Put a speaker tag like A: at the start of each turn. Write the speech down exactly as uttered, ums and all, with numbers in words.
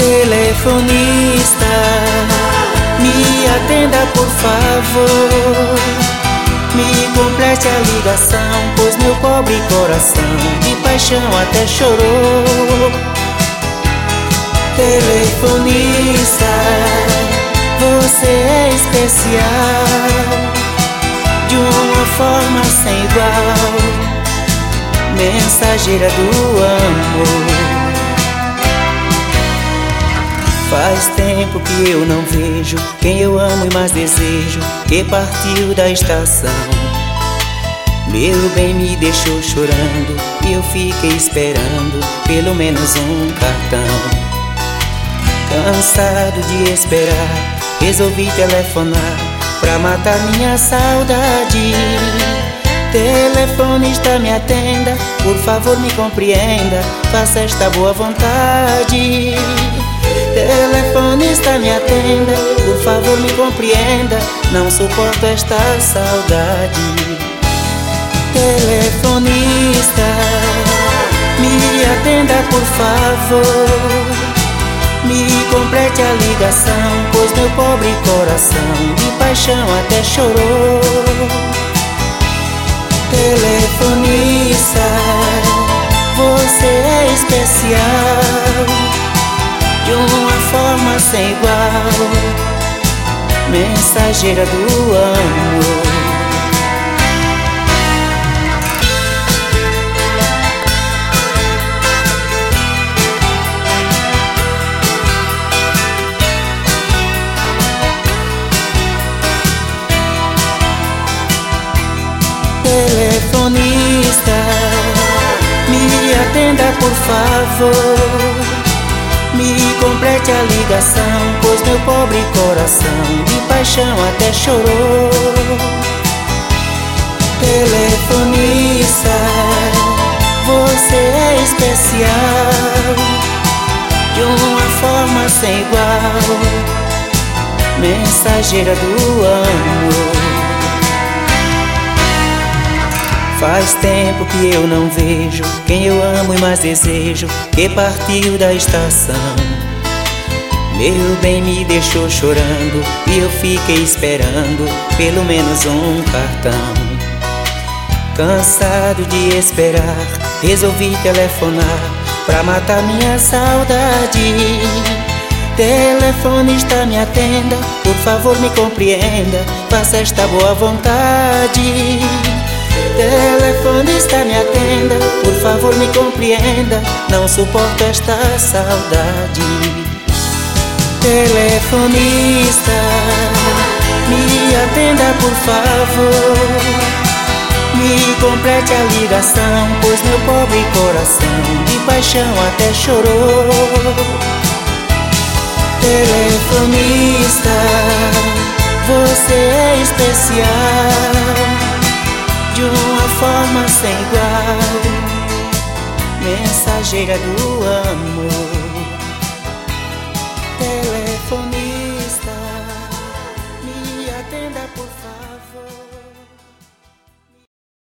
A: Telefonista, me atenda por favor. Me complete a ligação, pois meu pobre coração de paixão até chorou. Telefonista, você é especial, de uma forma sem igual, mensageira do amor. Faz tempo que eu não vejo quem eu amo e mais desejo, que partiu da estação. Meu bem me deixou chorando e eu fiquei esperando pelo menos um cartão. Cansado de esperar, resolvi telefonar pra matar minha saudade. Telefonista, me atenda, por favor me compreenda, faça esta boa vontade. Telefonista, me atenda, por favor me compreenda, não suporto esta saudade. Telefonista, me atenda por favor, me complete a ligação, pois meu pobre coração de paixão até chorou. Telefonista, você é especial, de uma forma sem igual, mensageira do amor. Telefonista, me atenda por favor, me complete a ligação, pois meu pobre coração de paixão até chorou. Telefonista, você é especial, de uma forma sem igual, mensageira do amor. Faz tempo que eu não vejo quem eu amo e mais desejo, que partiu da estação. Meu bem me deixou chorando e eu fiquei esperando pelo menos um cartão. Cansado de esperar, resolvi telefonar pra matar minha saudade. Telefonista, me atenda, por favor me compreenda, faça esta boa vontade. Telefonista, me atenda, por favor me compreenda, não suporto esta saudade. Telefonista, me atenda por favor, me complete a ligação, pois meu pobre coração de paixão até chorou. Telefonista, você é especial, de uma forma sem igual, mensageira do amor.